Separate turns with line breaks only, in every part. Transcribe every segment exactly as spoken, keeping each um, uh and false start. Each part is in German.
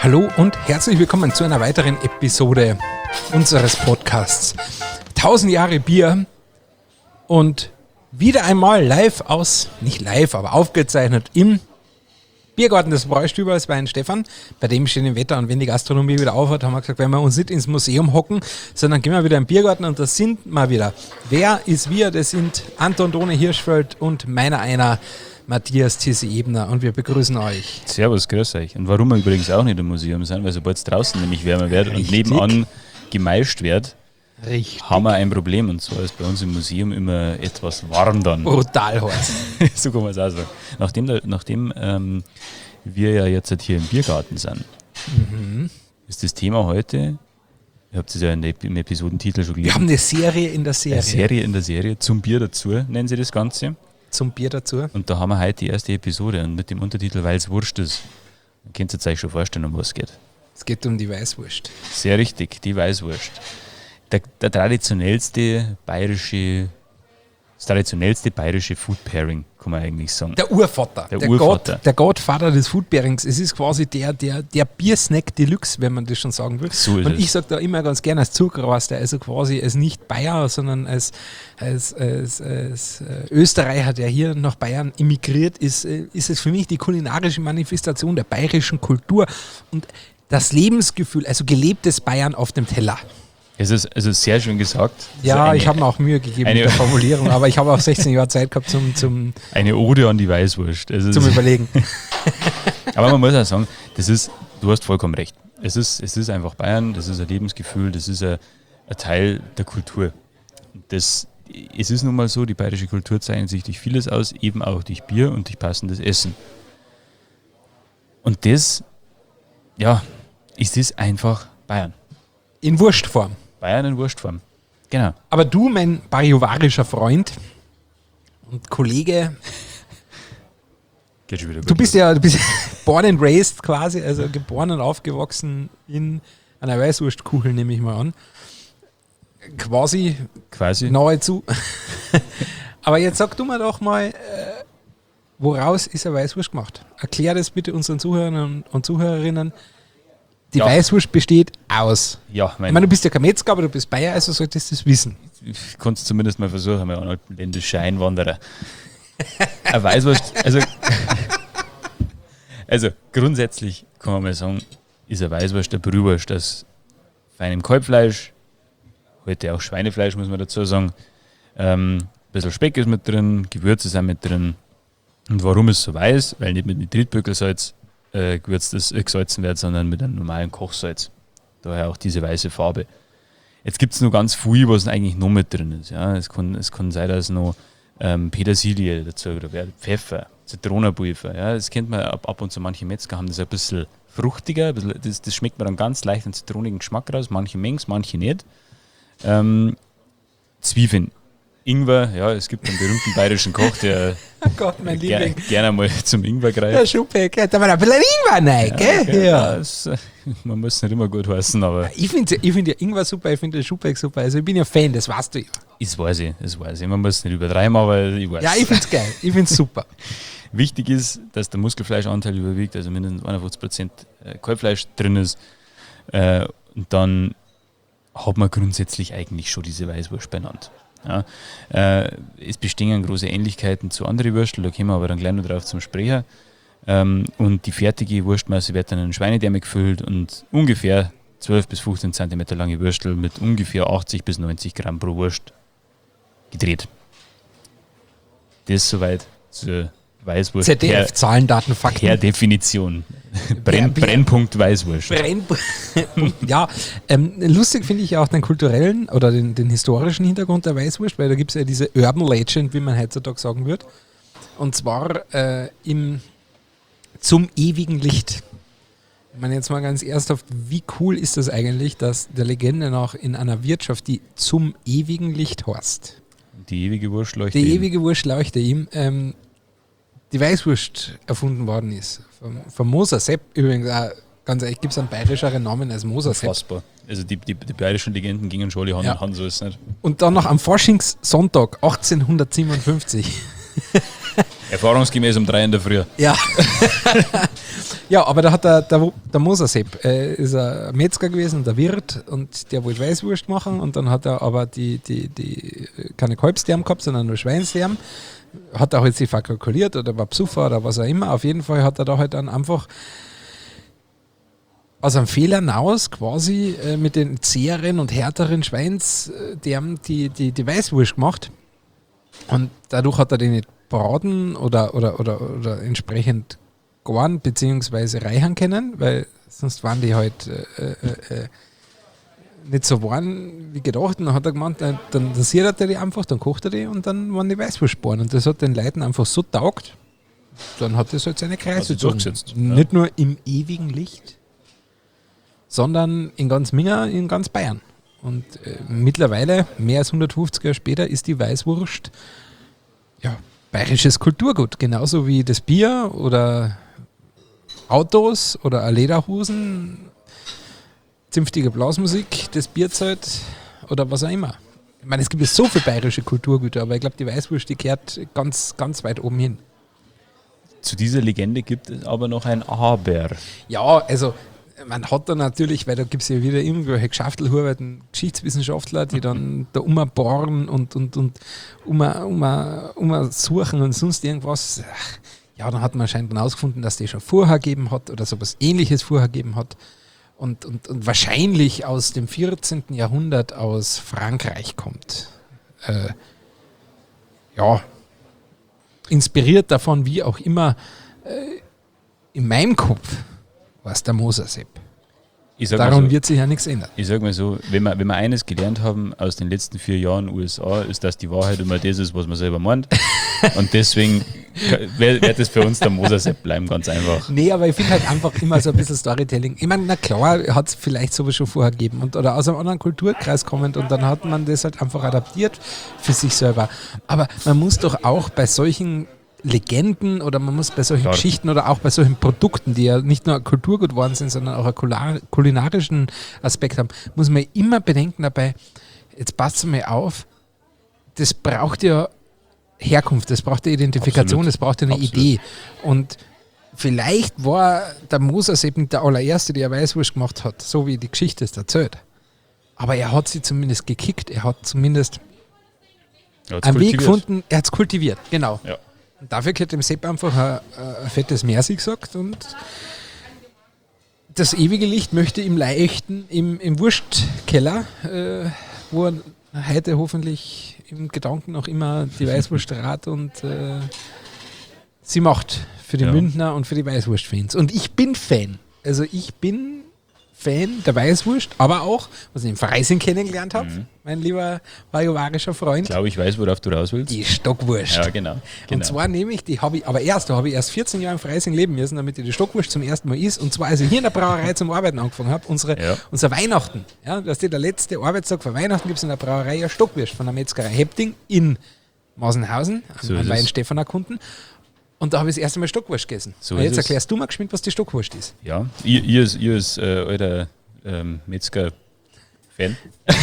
Hallo und herzlich willkommen zu einer weiteren Episode unseres Podcasts. tausend Jahre Bier und wieder einmal live aus, nicht live, aber aufgezeichnet im Biergarten des Bräustübers bei Stefan. Bei dem schönen Wetter und wenn die Gastronomie wieder aufhört, haben wir gesagt, wenn wir uns nicht ins Museum hocken, sondern gehen wir wieder im Biergarten und das sind wir wieder. Wer ist wir? Das sind Anton Done Hirschfeld und meiner einer Matthias Tisse Ebner und wir begrüßen euch.
Servus, grüß euch. Und warum wir übrigens auch nicht im Museum sind, weil sobald es draußen nämlich wärmer wird und nebenan gemeischt wird,
Richtig.
haben wir ein Problem. Und zwar ist bei uns im Museum immer etwas warm dann.
Brutal heiß.
So kann man es auch sagen. Nachdem, da, nachdem ähm, wir ja jetzt halt hier im Biergarten sind, mhm. ist das Thema heute, ihr habt es ja in der, im Episodentitel schon gelesen.
Wir haben eine Serie in der Serie.
Eine Serie in der Serie, zum Bier dazu, nennen sie das Ganze.
Zum Bier dazu.
Und da haben wir heute die erste Episode und mit dem Untertitel, weil es Wurst ist. Dann könnt ihr euch schon vorstellen, um was es geht.
Es geht um die Weißwurst.
Sehr richtig, die Weißwurst. Der, der traditionellste bayerische, das traditionellste bayerische Food Pairing, kann man eigentlich sagen.
Der Urvater.
Der,
der
Urvater.
God, der Godfather des Food Pairings. Es ist quasi der, der, der Biersnack Deluxe, wenn man das schon sagen will.
So ist
Und
es.
ich sage da immer ganz gerne als Zuckerwaster, also quasi als nicht Bayer, sondern als, als, als, als Österreicher, der hier nach Bayern emigriert ist, ist es für mich die kulinarische Manifestation der bayerischen Kultur und das Lebensgefühl, also gelebtes Bayern auf dem Teller.
Es ist also sehr schön gesagt.
Ja,
eine,
ich habe mir auch Mühe gegeben
eine,
mit der Formulierung, aber ich habe auch sechzehn Jahre Zeit gehabt zum, zum,
eine Ode an die Weißwurst. Also
zum Überlegen.
Aber man muss auch sagen, das ist, du hast vollkommen recht. Es ist, es ist einfach Bayern, das ist ein Lebensgefühl, das ist ein, ein Teil der Kultur. Das, es ist nun mal so, die bayerische Kultur zeichnet sich durch vieles aus, eben auch durch Bier und durch passendes Essen. Und das, ja, ist es einfach Bayern.
In Wurstform.
Bayern in Wurstform. Genau.
Aber du, mein bariovarischer Freund und Kollege,
Geht schon wieder gut
du bist
los.
ja du bist born and raised quasi, also geboren und aufgewachsen in einer Weißwurstkuchel, nehme ich mal an. Quasi,
Quasi.
nahezu. Aber jetzt sag du mir doch mal, äh, woraus ist eine Weißwurst gemacht? Erklär das bitte unseren Zuhörern und Zuhörerinnen. Die
Ja.
Weißwurst besteht aus.
Ja,
Ich
mein,
meine, du bist ja kein Metzger, aber du bist Bayer, also solltest du das wissen.
ich konnte es zumindest mal versuchen, mein alpenländischer Einwanderer. Eine Weißwurst, also, also grundsätzlich kann man mal sagen, ist eine Weißwurst eine Brühwurst aus feinem Kalbfleisch, heute auch Schweinefleisch, muss man dazu sagen. Ähm, ein bisschen Speck ist mit drin, Gewürze sind mit drin. Und warum ist es so weiß? Weil nicht mit Nitritböckelsalz äh, gewürzt ist, äh, gesalzen wird, sondern mit einem normalen Kochsalz. Daher auch diese weiße Farbe. Jetzt gibt es noch ganz viel, was eigentlich noch mit drin ist. Ja. Es, kann, es kann sein, dass noch ähm, Petersilie dazu wird, Pfeffer, Zitronenpulver. Ja. Das kennt man ab, ab und zu, manche Metzger haben das ein bisschen fruchtiger, ein bisschen, das, das schmeckt man dann ganz leicht einen zitronigen Geschmack raus, manche mengen's, manche nicht. Ähm, Zwiebeln, Ingwer, ja, es gibt einen berühmten bayerischen Koch, der
Oh Gott, mein
ger
Liebling.
gerne mal zum Ingwer greift.
Der Schubeck, da war ein bisschen Ingwer rein,
Ja,
gell?
okay,
Ja.
ja, es, man muss nicht immer gut heißen, aber
Ich finde ich find ja Ingwer super, ich finde den Schubeck super. Also ich bin ja Fan, das weißt du ja.
das weiß ich, das weiß ich. Man muss nicht übertreiben, aber ich weiß.
Ja, ich finde es geil, ich finde es super.
Wichtig ist, dass der Muskelfleischanteil überwiegt, also mindestens einundfünfzig Prozent Kalbfleisch drin ist. Äh, und dann hat man grundsätzlich eigentlich schon diese Weißwurst benannt. Ja. Äh, es bestehen große Ähnlichkeiten zu anderen Würsteln, da kommen wir aber dann gleich noch drauf zum Sprecher. Ähm, und die fertige Wurstmasse wird dann in Schweinedärme gefüllt und ungefähr zwölf bis fünfzehn Zentimeter lange Würstel mit ungefähr achtzig bis neunzig Gramm pro Wurst gedreht. Das soweit zur Weißwurst.
Z D F, Zahlen, Daten, Fakten.
Per Definition. Brenn,
Ja,
Brennpunkt Weißwurst.
Brenn ja, ähm, lustig finde ich auch den kulturellen oder den, den historischen Hintergrund der Weißwurst, weil da gibt es ja diese Urban Legend, wie man heutzutage sagen würde. Und zwar äh, im Zum ewigen Licht. Ich meine jetzt mal ganz ernsthaft, wie cool ist das eigentlich, dass der Legende nach in einer Wirtschaft, die Zum ewigen Licht heißt,
Die ewige Wurst leuchtet.
die
ihm.
ewige Wurst leuchtet ihm, ähm, die Weißwurst erfunden worden ist. Vom, vom Moser Sepp übrigens auch, ganz ehrlich, gibt es einen bayerischeren Namen als Moser Sepp.
Unfassbar. Also die, die, die bayerischen Legenden gingen schon alle Hand
Ja.
in Hand, so ist es nicht.
Und dann noch am Faschingssonntag achtzehnhundertsiebenundfünfzig
Erfahrungsgemäß um drei in der Früh.
Ja. Ja, aber da hat der, der, der Mosersepp, äh, ist ein Metzger gewesen, der Wirt, und der wollte Weißwurst machen, und dann hat er aber die, die, die keine Kalbsdärm gehabt, sondern nur Schweinsdärm. Hat er halt sich verkalkuliert oder war Psuffer oder was auch immer. Auf jeden Fall hat er da halt dann einfach aus einem Fehler hinaus quasi äh, mit den zäheren und härteren Schweinsdärmen die, die, die Weißwurst gemacht. Und dadurch hat er die nicht braten oder, oder, oder, oder entsprechend garen bzw. reichern können, weil sonst waren die halt äh, äh, äh, nicht so warm wie gedacht. Und dann hat er gemeint, dann, dann siert er die einfach, dann kocht er die und dann waren die Weißwurstbohren. Und das hat den Leuten einfach so taugt, dann hat das halt seine Kreise gezogen. Nicht nur im ewigen Licht, sondern in ganz Minga, in ganz Bayern. Und äh, mittlerweile, mehr als hundertfünfzig Jahre später, ist die Weißwurst ja, bayerisches Kulturgut. Genauso wie das Bier oder Autos oder Lederhosen, zünftige Blasmusik, das Bierzelt oder was auch immer. Ich meine, es gibt ja so viele bayerische Kulturgüter, aber ich glaube, die Weißwurst, die kehrt ganz, ganz weit oben hin.
Zu dieser Legende gibt es aber noch ein Aber.
Ja, also man hat da natürlich, weil da gibt es ja wieder irgendwelche Geschäftelhuberten, Geschichtswissenschaftler, die dann da umbohren und, und, und um, um, um suchen und sonst irgendwas. Ja, dann hat man anscheinend dann herausgefunden, dass die schon vorher gegeben hat oder sowas Ähnliches vorher gegeben hat. Und, und, und wahrscheinlich aus dem vierzehnten Jahrhundert aus Frankreich kommt. Äh, ja, inspiriert davon, wie auch immer, äh, in meinem Kopf war es der Mosersepp. Daran so, wird sich ja nichts ändern.
Ich sage mal so, wenn wir, wenn wir eines gelernt haben aus den letzten vier Jahren U S A, ist, dass die Wahrheit immer das ist, was man selber meint. Und deswegen wird es für uns der Mosersepp bleiben, ganz einfach.
Nee, aber ich finde halt einfach immer so ein bisschen Storytelling. Ich meine, na klar, hat es vielleicht sowas schon vorher gegeben und, oder aus einem anderen Kulturkreis kommend, und dann hat man das halt einfach adaptiert für sich selber. Aber man muss doch auch bei solchen Legenden oder man muss bei solchen Klar. Geschichten oder auch bei solchen Produkten, die ja nicht nur Kulturgut geworden sind, sondern auch einen kulinarischen Aspekt haben, muss man immer bedenken dabei, jetzt passt es mal auf, das braucht ja Herkunft, das braucht ja Identifikation, Absolut. Das braucht ja eine Absolut. Idee. Und vielleicht war der Mosersepp nicht der allererste, der Weißwurst gemacht hat, so wie die Geschichte es erzählt. Aber er hat sie zumindest gekickt, er hat zumindest einen Weg gefunden, er hat es kultiviert, genau. Ja. Und dafür hat dem Sepp einfach ein, ein fettes Merci gesagt, und das ewige Licht möchte ihm leuchten im, im Wurstkeller, äh, wo er heute hoffentlich im Gedanken noch immer die Weißwurst rat und äh, sie macht für die ja. Münchner und für die Weißwurst-Fans. Und ich bin Fan. Also ich bin Fan der Weißwurst, aber auch, was ich im Freising kennengelernt habe, mhm. mein lieber bajuwarischer Freund.
Ich glaube, ich weiß, worauf du raus willst.
Die Stockwurst.
Ja, genau. genau.
Und zwar nehme ich, die habe ich, aber erst, da habe ich erst vierzehn Jahre im Freising leben müssen, damit ich die Stockwurst zum ersten Mal isst. Und zwar, als ich hier in der Brauerei zum Arbeiten angefangen habe, unsere, ja. unser Weihnachten. Ja, das ist der letzte Arbeitstag vor Weihnachten, gibt es in der Brauerei ja Stockwurst von der Metzgerei Hepting in Masenhausen, so am Weinstefan erkunden. Und da habe ich das erste Mal Stockwurst gegessen. So jetzt erklärst du mal geschwind, was die Stockwurst ist.
Ja, ihr, ihr ist, ihr ist äh, alter ähm, Metzger-Fan.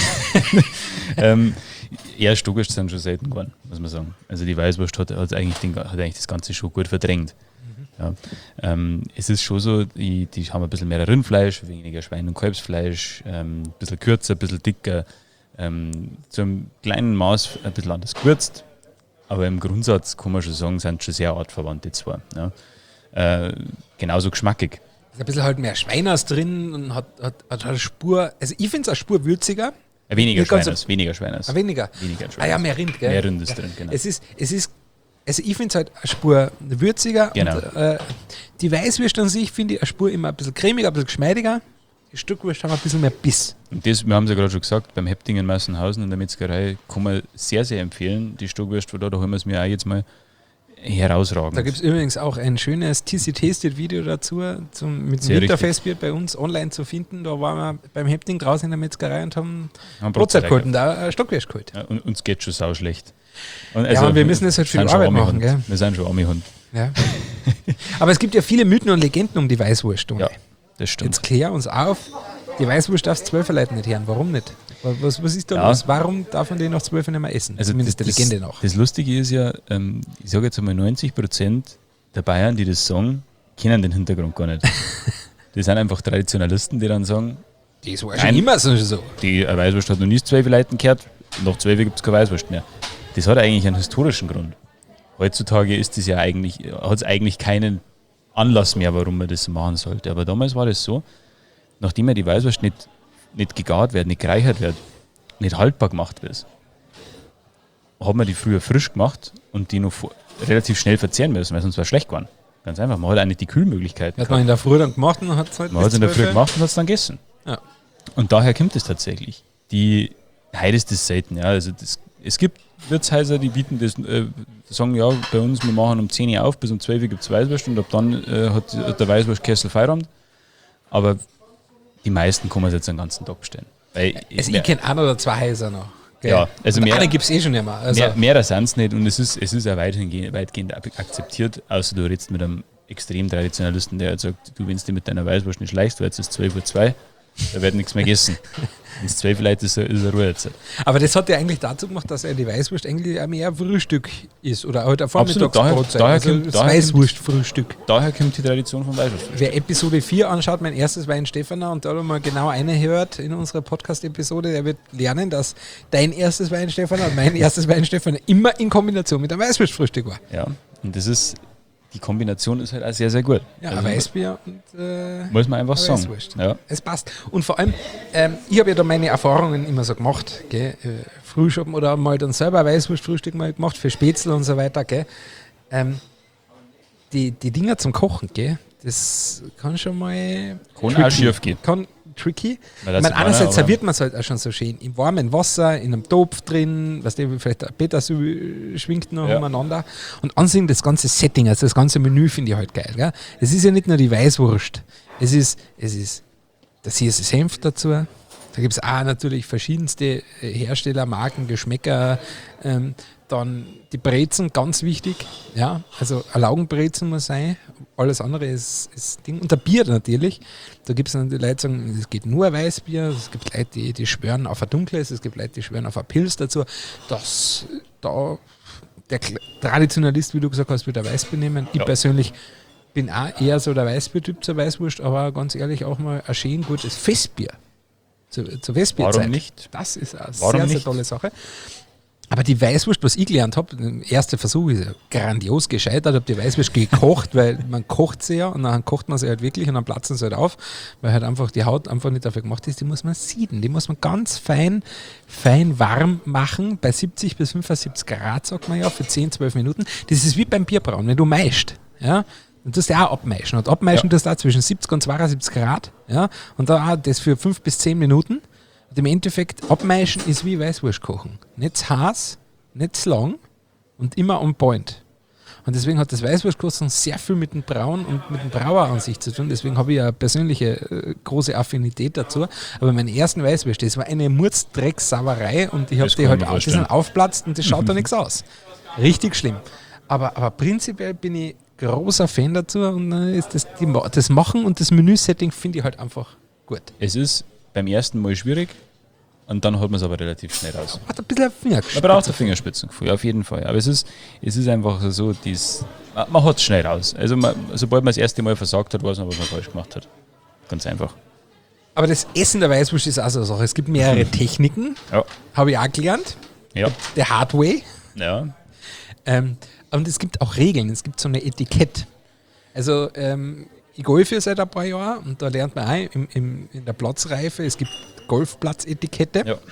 ähm, ja, Stockwurst sind schon selten geworden, muss man sagen. Also die Weißwurst hat, hat, eigentlich, den, hat eigentlich das Ganze schon gut verdrängt. Mhm. Ja. Ähm, es ist schon so, die, die haben ein bisschen mehr Rindfleisch, weniger Schwein- und Kalbsfleisch, ähm, ein bisschen kürzer, ein bisschen dicker, ähm, zu einem kleinen Maß ein bisschen anders gewürzt. Aber im Grundsatz kann man schon sagen, sind schon sehr artverwandt, die zwei. Ja. Äh, genauso geschmackig.
Ist ein bisschen halt mehr Schweiners drin und hat, hat, hat eine Spur, also ich finde es eine Spur würziger.
Ja, weniger Schweiners, so, weniger Schweiners.
Ah, weniger?
Weniger Schweiners.
Ah ja, mehr Rind, gell?
Mehr Rind ist
ja.
drin, genau.
Es ist, es ist, also ich finde es halt eine Spur würziger.
Genau.
Und, äh, die Weißwurst an sich finde ich eine Spur immer ein bisschen cremiger, ein bisschen geschmeidiger. Die Stockwurst haben ein bisschen mehr Biss.
Und das, wir haben es ja gerade schon gesagt, beim Hepting in Massenhausen in der Metzgerei kann man sehr, sehr empfehlen, die Stockwurst, da, da holen wir es mir auch jetzt mal herausragend.
Da gibt es übrigens auch ein schönes T C Tasted-Video dazu, zum, mit dem Winterfestbier bei uns online zu finden. Da waren wir beim Hepting draußen in der Metzgerei und haben, haben Brotzeit geholt und da Stockwurst geholt.
Ja, und uns geht schon sau schlecht.
Und also, ja, und wir müssen das halt viel Arbeit machen. Gell?
Wir sind schon Ami-Hund.
Ja. Aber es gibt ja viele Mythen und Legenden um die Weißwurst.
Ja, das stimmt.
Jetzt klär uns auf, Die Weißwurst darfst zwölf Leute nicht hören. Warum nicht? Was, was ist da
Ja.
los? Warum darf man den nach zwölf nicht mehr essen?
Also
Zumindest
das,
der Legende nach.
Das Lustige ist ja, ähm, ich sage jetzt einmal neunzig Prozent der Bayern, die das sagen, kennen den Hintergrund gar nicht. Die sind einfach Traditionalisten, die dann sagen,
Das war
Nein.
schon immer so. so.
die Weißwurst hat noch nie zwölf Leuten gehört, nach zwölf gibt es keine Weißwurst mehr. Das hat eigentlich einen historischen Grund. Heutzutage ist das ja eigentlich, hat es eigentlich keinen Anlass mehr, warum man das machen sollte. Aber damals war das so, nachdem ja die Weißwurst nicht, nicht gegart wird, nicht gereichert wird, nicht haltbar gemacht wird, hat man die früher frisch gemacht und die noch vor, relativ schnell verzehren müssen, weil sonst war schlecht geworden. Ganz einfach. Man hat eigentlich die Kühlmöglichkeiten.
Hat man in der Früh dann gemacht und hat es halt
Man hat es in der
bis
Früh
zwölf
gemacht und hat es dann gegessen.
Ja.
Und daher kommt es tatsächlich. Die, heute ist das selten. Ja. Also das, es gibt Wirtshäuser, die bieten das, äh, sagen, ja, bei uns, wir machen um zehn Uhr auf, bis um zwölf Uhr gibt es Weißwurst und ab dann äh, hat, hat der Weißwurstkessel Feierabend. Aber die meisten kann man jetzt den ganzen Tag bestellen. Weil
Also
mehr,
ich kenne ein oder zwei Häuser noch. Gell?
Ja, also
und
mehr-
eine gibt es eh schon nicht mehr. Also,
mehr, mehr sind es nicht und es ist, es ist auch weitgehend, weitgehend akzeptiert, außer du redest mit einem extrem Traditionalisten, der halt sagt, du, wenn du mit deiner Weißwurst nicht schleichst, weil es ist zwölf Uhr zwei, da wird nichts mehr gegessen. Wenn es zwölf Leute ist, ist eine Ruhe jetzt.
aber das hat ja eigentlich dazu gemacht, dass ja die Weißwurst eigentlich auch mehr Frühstück ist. Oder halt ein
Absolut, daher-
Vormittagsbrotzeit.
daher
Also
kommt-
das
daher kommt-
Weißwurstfrühstück.
Daher kommt die Tradition von Weißwurst.
Wer Episode vier anschaut, mein erstes Wein Stefaner, und da mal genau eine hört in unserer Podcast-Episode, der wird lernen, dass dein erstes Wein Stefaner und mein erstes Wein Stefaner immer in Kombination mit einem Weißwurstfrühstück war.
Ja, und das ist, die Kombination ist halt auch sehr, sehr gut.
Ja,
Also
ein Weißbier und äh,
muss man einfach
eine
sagen.
Weißwurst.
Ja.
Es passt. Und vor allem, ähm, ich habe ja da meine Erfahrungen immer so gemacht, gell? Äh, Frühschoppen oder mal dann selber ein Weißwurstfrühstück mal gemacht für Spätzle und so weiter. Gell? Ähm, die, die Dinger zum Kochen, gell? Das kann schon mal
Kann auch schief gehen.
Kann tricky.
Weil
Ich
das
meine,
ist
einerseits
einer, aber-
serviert man es halt auch schon so schön im warmen Wasser, in einem Topf drin, weißt du, vielleicht ein Petersil schwingt noch
Ja.
umeinander. Und ansehen das ganze Setting, also das ganze Menü finde ich halt geil. Gell? Es ist ja nicht nur die Weißwurst, es ist, es ist das hier ist das Senf dazu. Da gibt es auch natürlich verschiedenste äh, Hersteller, Marken, Geschmäcker. Ähm, dann die Brezen, ganz wichtig. Ja, also ein Laugenbrezen muss sein. Alles andere ist, ist Ding. Und der Bier natürlich. Da gibt es dann die Leute, die sagen, es geht nur ein Weißbier. Es gibt Leute, die, die schwören auf ein dunkles. Es gibt Leute, die schwören auf ein Pils dazu. Das, da, der Kle- Traditionalist, wie du gesagt hast, wird ein Weißbier nehmen. Ich
Ja.
persönlich bin auch eher so der Weißbier-Typ zur Weißwurst, aber ganz ehrlich auch mal ein schön gutes Festbier. Zu, zur Festbierzeit.
Warum nicht?
Das ist eine
Warum
sehr, sehr
nicht?
tolle Sache. Aber die Weißwurst, was ich gelernt habe, der erste Versuch ist ja grandios gescheitert, habe die Weißwurst gekocht, weil man kocht sie ja und dann kocht man sie halt wirklich und dann platzen sie halt auf, weil halt einfach die Haut einfach nicht dafür gemacht ist, die muss man sieden, die muss man ganz fein, fein warm machen, bei siebzig bis fünfundsiebzig Grad, sagt man ja, für zehn, zwölf Minuten. Das ist wie beim Bierbrauen, wenn du meischt, ja, dann tust du auch abmeischen und abmeischen
Ja.
tust du auch zwischen siebzig und zweiundsiebzig Grad, ja, und da auch das für fünf bis zehn Minuten. Und im Endeffekt, abmeischen ist wie Weißwurst kochen. Nicht zu heiß, nicht zu lang und immer on point. Und deswegen hat das Weißwurstkochen sehr viel mit dem Brauen und mit dem Brauer an sich zu tun. Deswegen habe ich eine persönliche äh, große Affinität dazu. Aber meine ersten Weißwürste, das war eine Murzdrecksauerei und ich habe
Das
die
kann
halt
ich mir
auf, die sind
vorstellen.
aufplatzt und das schaut da nichts aus. Richtig schlimm. Aber, aber prinzipiell bin ich großer Fan dazu und äh, ist das, die, Ma- das Machen und das Menüsetting finde ich halt einfach gut.
Es ist beim ersten Mal schwierig und dann hat man es aber relativ schnell raus.
Hat ein bisschen Finger
Man braucht ein Fingerspitzengefühl, auf jeden Fall. Aber es ist, es ist einfach so, dies, man, man hat es schnell raus. Also man, sobald man das erste Mal versagt hat, weiß man, was man falsch gemacht hat. Ganz einfach.
Aber das Essen der Weißwurst ist auch so eine Sache. Es gibt mehrere Techniken,
Ja.
habe ich auch gelernt.
Ja.
The hard way.
Ja.
Ähm, und es gibt auch Regeln, es gibt so eine Etikett. Also ähm, ich golfe seit ein paar Jahren und da lernt man auch im, im, in der Platzreife, es gibt Golfplatzetikette.
Ja.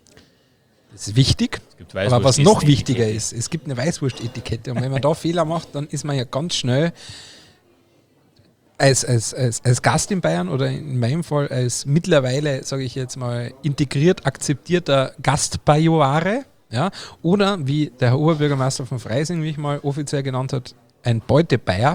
Das ist wichtig.
Es gibt
Aber was noch
Weißwurst-Essen-
wichtiger ist, es gibt eine Weißwurst-Etikette. Und wenn man da Fehler macht, dann ist man ja ganz schnell als, als, als, als Gast in Bayern oder in meinem Fall als mittlerweile, sage ich jetzt mal, integriert akzeptierter Gastbajoare. Ja, oder wie der Herr Oberbürgermeister von Freising mich mal offiziell genannt hat, ein Beutebayer.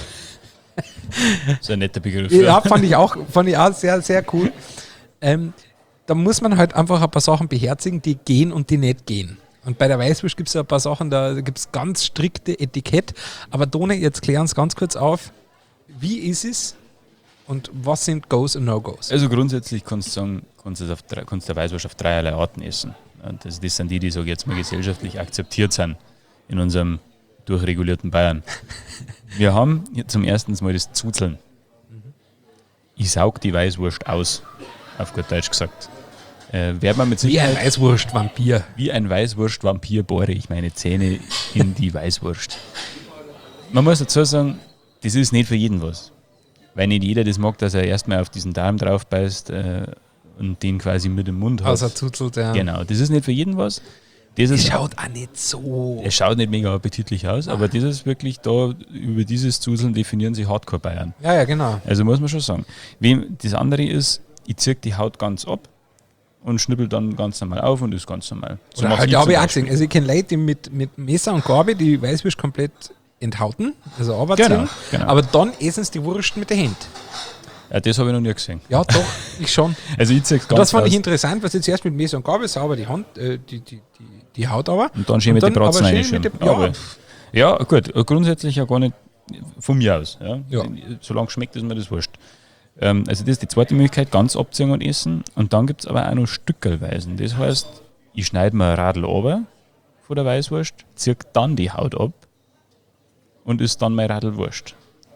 So ein netter Begriff.
Ja, fand ich auch, fand ich auch sehr, sehr cool. Ähm, da muss man halt einfach ein paar Sachen beherzigen, die gehen und die nicht gehen. Und bei der Weißwurst gibt es ein paar Sachen, da gibt es ganz strikte Etikett. Aber Tone, jetzt klären uns ganz kurz auf, wie ist es und was sind Goes und No-Goes?
Also grundsätzlich kannst du sagen, kannst du es auf, drei- kannst du Weißwurst auf dreierlei Arten essen. Und das, das sind die, die, sag ich jetzt mal, gesellschaftlich akzeptiert sind in unserem durchregulierten Bayern. Wir haben hier zum ersten Mal das Zuzeln. Ich saug die Weißwurst aus, auf gut Deutsch gesagt. Äh, werd man mit
Wie ein
Sicherheit,
Weißwurst-Vampir.
wie ein Weißwurst-Vampir bohre ich meine Zähne in die Weißwurst. Man muss dazu sagen, das ist nicht für jeden was. Weil nicht jeder das mag, dass er erstmal auf diesen Darm drauf beißt äh, und den quasi mit dem Mund hat.
Außer Zuzelt, ja.
Genau, das ist nicht für jeden was. Das
Es
ist,
schaut auch nicht so.
es schaut nicht mega appetitlich aus, aber das ist wirklich da, über dieses Zuseln definieren sich Hardcore-Bayern.
Ja, ja, genau.
Also muss man schon sagen. Wem, das andere ist, ich ziehe die Haut ganz ab und schnippel dann ganz normal auf und ist ganz normal. So
Oder
mach's
halt,
ich
habe
zum
ich auch
Beispiel.
gesehen. Also ich kenne Leute, die mit, mit Messer und Gabel die Weißwurst komplett enthauten, also runterziehen,
Genau, genau.
aber dann essen sie die Wurst mit der Hand.
Ja, das habe ich noch nie gesehen.
Ja, doch, ich schon.
Also ich ziehe es
Und
ganz
das fand
aus
ich interessant, weil sie zuerst mit Messer und Gabel sauber die Hand, äh, die, die, die, die Haut aber.
und dann schön mit den
dann
Bratzen
aber schön
reinschieben.
mit dem-
Ja,
ja.
aber- ja, gut, grundsätzlich ja gar nicht von mir aus. Ja.
Ja.
Solange schmeckt, ist mir das wurscht. Ähm, also das ist die zweite Möglichkeit, ganz abziehen und essen. Und dann gibt es aber auch noch Stückelweisen. Das heißt, ich schneide mir ein Radl runter von der Weißwurst, ziehe dann die Haut ab und isst dann mein Radl Wurst.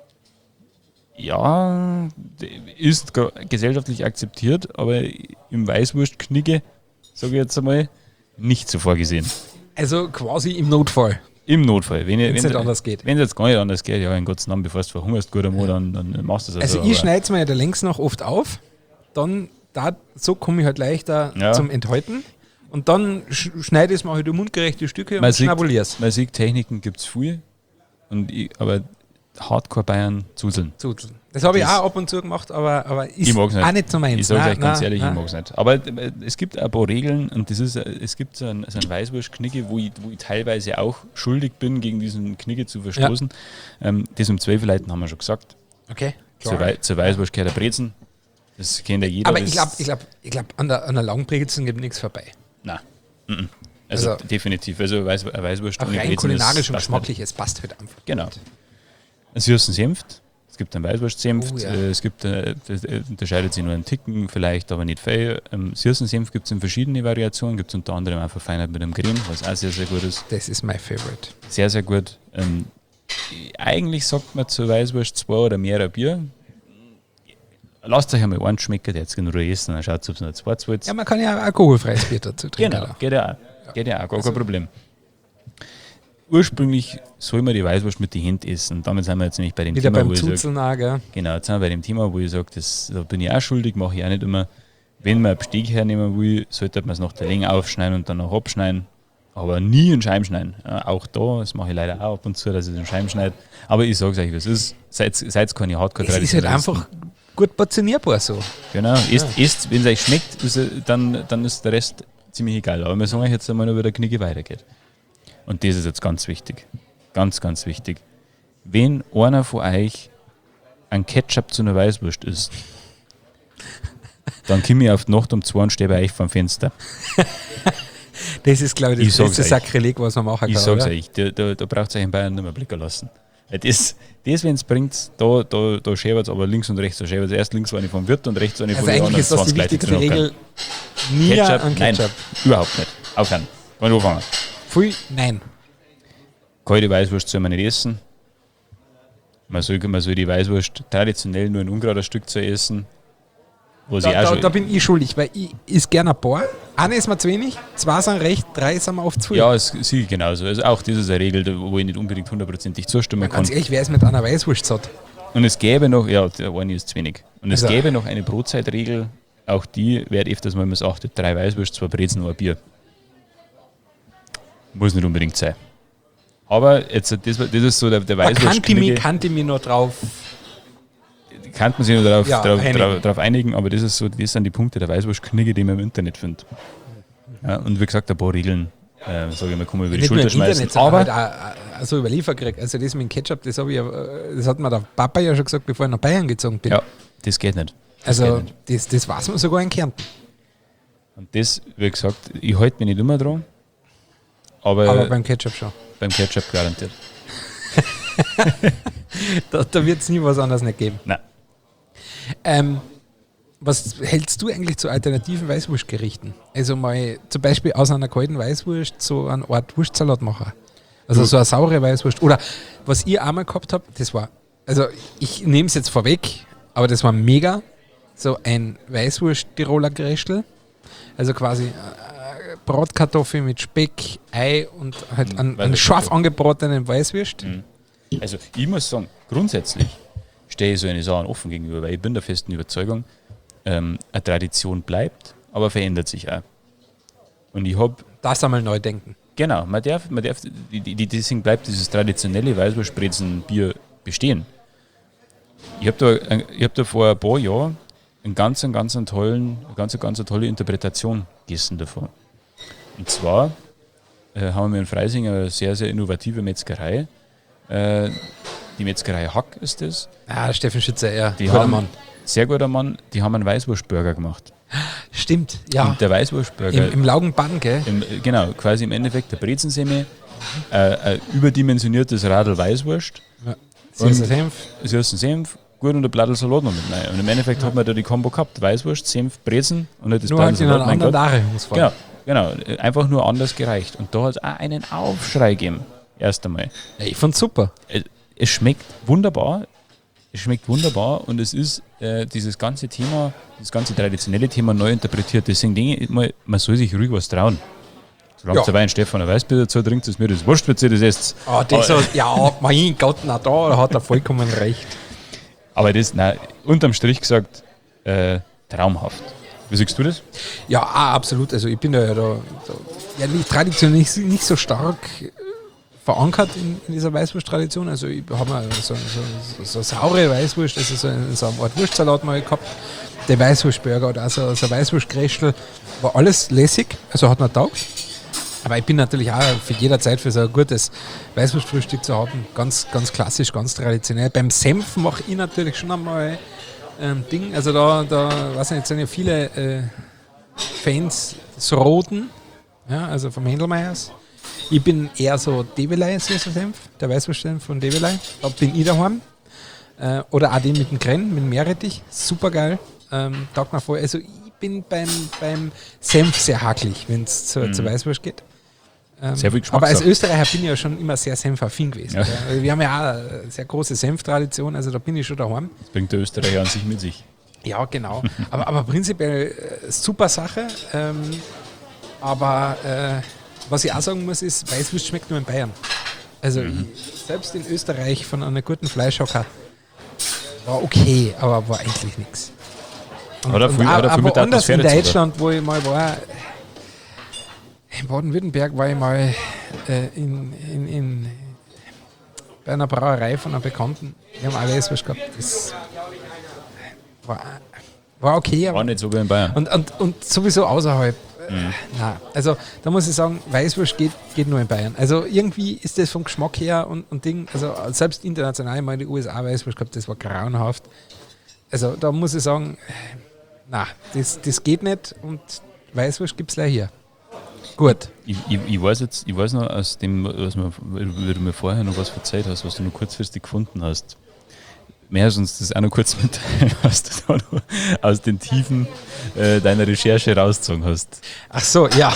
Ja, ist ge- gesellschaftlich akzeptiert, aber im Weißwurstknigge, sage ich jetzt einmal, nicht so vorgesehen.
Also quasi im Notfall.
Im Notfall. Wenn
Wenn's
es
nicht anders geht.
Wenn es jetzt gar nicht anders geht, ja, in Gottes Namen, bevor du verhungerst, gut einmal, dann, dann machst du es
Also
also.
ich
aber-
schneide es mir ja der längs nach oft auf, dann da, so komme ich halt leichter
Ja.
zum Enthalten und dann sch schneide ich es mir halt in mundgerechte Stücke
Man
und
sieht,
schnabuliere es.
man sieht, Techniken gibt es viel, und ich, aber Hardcore-Bayern zuseln.
Zuzeln. Das habe ich
Das-
auch ab und zu gemacht, aber, aber ist
Ich mag's nicht.
auch nicht so meins.
Ich sage
Nein,
euch ganz
nein,
ehrlich,
nein.
ich mag es nicht. Aber äh, es gibt ein paar Regeln, und das ist, äh, es gibt so ein, so ein Weißwurstknigge, wo ich, wo ich teilweise auch schuldig bin, gegen diesen Knigge zu verstoßen. Ähm, das um zwölf Leuten haben wir schon gesagt.
Okay,
Zur,
klar.
Wei zur Weißwurst gehört der Brezen. Das kennt ja jeder.
Aber
das,
ich glaube, ich glaub, ich glaub, an der, an der Langbrezel gibt nichts vorbei.
Nein. Mhm. Also,
Also-
definitiv. Also Weiß, eine Weißwurst
Auch
ohne
rein
Brezen
kulinarisch
ist-
und
passt
geschmacklich, es passt halt einfach.
Genau. Ein süßen Senft. Es gibt einen Weißwurstsenft.
Oh, ja.
äh, Es gibt, äh, das äh, unterscheidet sich nur einen Ticken, vielleicht, aber nicht viel. Ähm, süßen Senf gibt es in verschiedene Variationen. Gibt es unter anderem auch verfeinert mit einem Creme, was auch sehr, sehr gut ist.
Das ist mein Favorite.
Sehr, sehr gut. Ähm, eigentlich sagt man zur Weißwurst zwei oder mehr Bier. Lasst euch einmal einen schmecken, der jetzt in Ruhe essen, dann schaut es, ob es noch zwei zwölf.
Ja, man kann ja auch alkoholfreies Bier dazu trinken.
Genau,
auch.
geht ja auch. Geht ja auch, gar
Also-
kein Problem. Ursprünglich soll man die Weißwurst mit den Händen essen. Damit sind wir jetzt nämlich bei dem
Wieder
Thema,
beim
wo ich sage,
Zuzeln auch, gell?
genau, jetzt sind wir bei dem Thema, wo ich sage, das, da bin ich auch schuldig, mache ich auch nicht immer. Wenn man ein Besteck hernehmen will, sollte man es nach der Länge aufschneiden und dann noch abschneiden. Aber nie in Scheiben schneiden. Ja, auch da, das mache ich leider auch ab und zu, dass ich es in Scheiben schneide. Aber ich sage es euch, was ist. Seid, seid keine hardcore
Es ist halt einfach gut portionierbar so.
Genau, esst, esst wenn es euch schmeckt, ist, äh, dann, dann ist der Rest ziemlich egal. Aber wir sagen euch jetzt einmal noch, wie der Knigge weitergeht. Und das ist jetzt ganz wichtig. Ganz, ganz wichtig. Wenn einer von euch ein Ketchup zu einer Weißwurst isst, dann komme ich auf die Nacht um zwei und stehe bei euch vom Fenster.
Das ist, glaube ich,
Ich
das
sag's
größte
euch.
Sakrileg, was man machen
Ich
kann.
sag's
oder?
euch, da, da, da braucht es euch in Bayern nicht mehr blicken lassen. Weil Das, das wenn es bringt, da, da, da schäbert es aber links und rechts. Da schäbert erst links eine vom Wirt und rechts eine von
Also
den
eigentlich ist das die
zwanzig Leute
wichtigste
drin hocken.
Regel. Nie
Ketchup,
an Ketchup.
nein, überhaupt nicht. Aufhören. Wollen wir anfangen.
Pfui, nein.
Kalte Weißwurst soll man nicht essen. Man soll, man soll die Weißwurst traditionell nur ein ungerader Stück zu essen. Wo sie
Da,
auch
da,
schon,
da bin ich schuldig, weil ich ist gerne ein paar. Eine ist mir zu wenig, zwei sind recht, drei sind mir oft zu viel.
ja, es sehe ich genauso. Also auch das ist eine Regel, wo ich nicht unbedingt hundertprozentig zustimmen kann.
Ganz ehrlich, wer ist mit einer Weißwurst satt?
Und es gäbe noch, ja, der eine ist zu wenig. Und es
Also-
gäbe noch eine Brotzeitregel, auch die wird öfters mal missachtet: drei Weißwurst, zwei Brezen und ein Bier. Muss nicht unbedingt sein. Aber jetzt, das, das ist so der, der
Da kannte ich, mich,
Weißwurstknigge.
kannte ich mich noch drauf.
Kann man sich nur darauf,
Ja,
drauf,
einigen.
drauf, drauf einigen, aber das, ist so, das sind die Punkte der Weißwurstknigge, die man im Internet findet. Ja, und wie gesagt, ein paar Regeln, äh, sage ich mal, kann man über die
Nicht nur
Schulter
im
schmeißen.
Internet, sondern
Aber
halt auch, auch so über Lieferkrieg. Also das mit dem Ketchup, das, hab ich, ja, äh, das hat mir der Papa ja schon gesagt, bevor ich nach Bayern gezogen bin.
ja, das geht nicht. Das
also
geht nicht.
das, das weiß man sogar in Kärnten.
Und das, wie gesagt, ich halte mich nicht immer dran, aber,
Aber beim Ketchup schon.
beim Ketchup garantiert.
Da, da wird es nie was anderes nicht geben.
Nein.
Ähm, was hältst du eigentlich zu alternativen Weißwurstgerichten? Also mal zum Beispiel aus einer kalten Weißwurst so eine Art Wurstsalat machen. Also so eine saure Weißwurst. Oder was ich einmal gehabt habe, das war, also ich nehme es jetzt vorweg, aber das war mega. So ein Weißwurst-Tiroler Gräschl. Also quasi äh, Bratkartoffel mit Speck, Ei und halt einen, einen scharf angebratenen Weißwurst.
Mhm. Also ich muss sagen, grundsätzlich stehe ich so eine Sache offen gegenüber, weil ich bin der festen Überzeugung, ähm, eine Tradition bleibt, aber verändert sich auch. Und ich habe...
Das einmal neu denken.
Genau, man darf, man darf die, die, deswegen bleibt dieses traditionelle Weißwurstbrezen-Bier bestehen. Ich habe da, ich hab da vor ein paar Jahren eine ganz, ganz, tollen, ganz, ganz tolle Interpretation gegessen davon. Und zwar äh, haben wir in Freising eine sehr, sehr innovative Metzgerei. Äh, die Metzgerei Hack ist das.
Ah, Steffen Schützer, ja.
Die haben, Mann. Sehr guter Mann. Die haben einen Weißwurstburger gemacht.
Stimmt, ja.
Und der Weißwurstburger.
Im, im Laugenbann, gell?
Im, genau, quasi im Endeffekt der Brezensemmel, äh, ein überdimensioniertes Radl Weißwurst.
Ja. Süßen Senf.
Süßen Senf, gut und ein Blattl Salat noch mit rein. Und im Endeffekt ja. hat man da die Kombo gehabt: Weißwurst, Senf, Brezen und nicht das
Blattl Salat. Nur halt in einer anderen
Darreichungsform. Genau, genau, einfach nur anders gereicht. Und da hat es auch einen Aufschrei gegeben. Erst einmal.
Ja, ich fand's super.
Es, es schmeckt wunderbar. Es schmeckt wunderbar und es ist äh, dieses ganze Thema, das ganze traditionelle Thema neu interpretiert. Deswegen denke ich mal, man soll sich ruhig was trauen. Solange ja. ein Stefan ein Weißbier dazu trinkt, ist mir das wurscht, wenn ihr das esst.
Oh, das so, ja, mein Gott, na da hat er vollkommen recht.
Aber das, nein, unterm Strich gesagt, äh, traumhaft. Wie siehst du das?
Ja, ah, absolut. Also ich bin da ja da, da ja, nicht traditionell nicht, nicht so stark verankert in, in dieser Weißwurst-Tradition. Also ich habe mal so, so, so, so saure Weißwurst, also so, so eine Art Wurstsalat mal gehabt. Der Weißwurstburger oder also so ein Weißwurstgräschl, war alles lässig, also hat mir taugt. Aber ich bin natürlich auch für jederzeit für so ein gutes Weißwurstfrühstück zu haben, ganz, ganz klassisch, ganz traditionell. Beim Senf mache ich natürlich schon einmal ein Ding, also da, da weiß ich nicht, sind ja viele äh, Fans des Roten, ja, also vom Händelmeiers. Ich bin eher so Develei süßer Senf, der Weißwurstsenf von Develei. Da bin ich daheim. Äh, oder auch den mit dem Krenn, mit dem Meerrettich. Super geil. Ähm, taugt mir voll. Also ich bin beim, beim Senf sehr hakelig, wenn es zur, mhm. zur Weißwurst geht. Ähm,
sehr viel
aber als Österreicher bin ich ja schon immer sehr senfaffin gewesen.
Ja.
Ja. Wir haben ja auch eine sehr große Senftradition, also da bin ich schon daheim.
Das bringt der Österreicher an sich mit sich.
Ja, genau. aber, aber prinzipiell äh, super Sache. Ähm, aber äh, was ich auch sagen muss, ist, Weißwurst schmeckt nur in Bayern. Also mhm. ich, selbst in Österreich von einer guten Fleischhocker war okay, aber war eigentlich nichts.
Oder viel, oder viel mit der
anders in
Atmosphäre
Deutschland, wo ich mal war, in Baden-Württemberg war ich mal äh, in, in, in, bei einer Brauerei von einer Bekannten. Die haben auch Weißwurst gehabt. Das war, war okay. Aber
war nicht so wie in Bayern.
Und, und, und sowieso außerhalb.
Mhm.
Nein, also da muss ich sagen, Weißwurst geht, geht nur in Bayern. Also irgendwie ist das vom Geschmack her und, und Ding, also selbst international mal in den U S A Weißwurst gehabt, das war grauenhaft. Also da muss ich sagen, na, das, das geht nicht und Weißwurst gibt es leider hier. Gut.
Ich, ich, ich weiß jetzt, ich weiß noch aus dem, was mir, wie du mir vorher noch was erzählt hast, was du noch kurzfristig gefunden hast. Mehr als uns das auch noch kurz mitteilen, was du da noch aus den Tiefen äh, deiner Recherche rausgezogen hast.
Ach so, ja.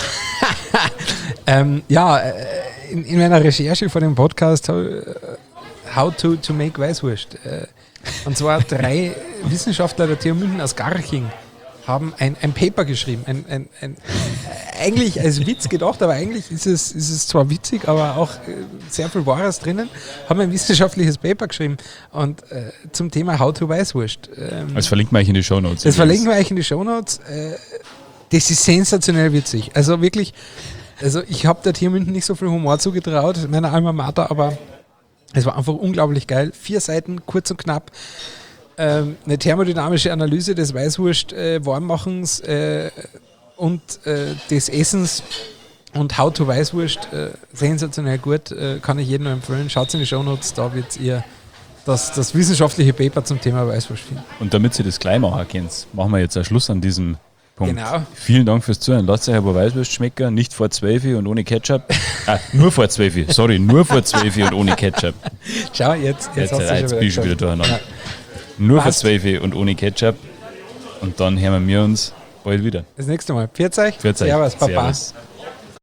ähm, ja, in, in meiner Recherche vor dem Podcast uh, How to, to make Weißwurst. Äh, und zwar drei Wissenschaftler der T U München aus Garching haben ein, ein Paper geschrieben. Ein, ein, ein, eigentlich als Witz gedacht, aber eigentlich ist es, ist es zwar witzig, aber auch sehr viel Wahres drinnen. Haben ein wissenschaftliches Paper geschrieben und äh, zum Thema How to Weißwurst. Ähm,
das verlinken wir euch in die Shownotes.
Das verlinken wir euch in die Shownotes. Äh, das ist sensationell witzig. Also wirklich, also ich habe der T U München nicht so viel Humor zugetraut, meiner Alma Mater, aber es war einfach unglaublich geil. Vier Seiten, kurz und knapp. Ähm, eine thermodynamische Analyse des Weißwurst-Warmmachens äh, und äh, des Essens und How to Weißwurst. Äh, sensationell gut, äh, kann ich jedem nur empfehlen. Schaut in die Shownotes, da wird ihr das, das wissenschaftliche Paper zum Thema Weißwurst finden.
Und damit ihr das gleich machen könnt, machen wir jetzt einen Schluss an diesem Punkt.
Genau.
Vielen Dank fürs Zuhören. Lasst euch aber Weißwurst schmecken, nicht vor zwölf und ohne Ketchup. Ah, nur vor zwölf, sorry, nur vor zwölf und ohne Ketchup.
Schau, jetzt, jetzt,
jetzt
hast du
jetzt
schon
bin ich schon wieder durcheinander.
Ja.
Nur
Passt.
für zwölf und ohne Ketchup. Und dann hören wir uns bald wieder.
Das nächste Mal. Pfiat euch.
Pfiat euch.
Servus, Papa.
Servus.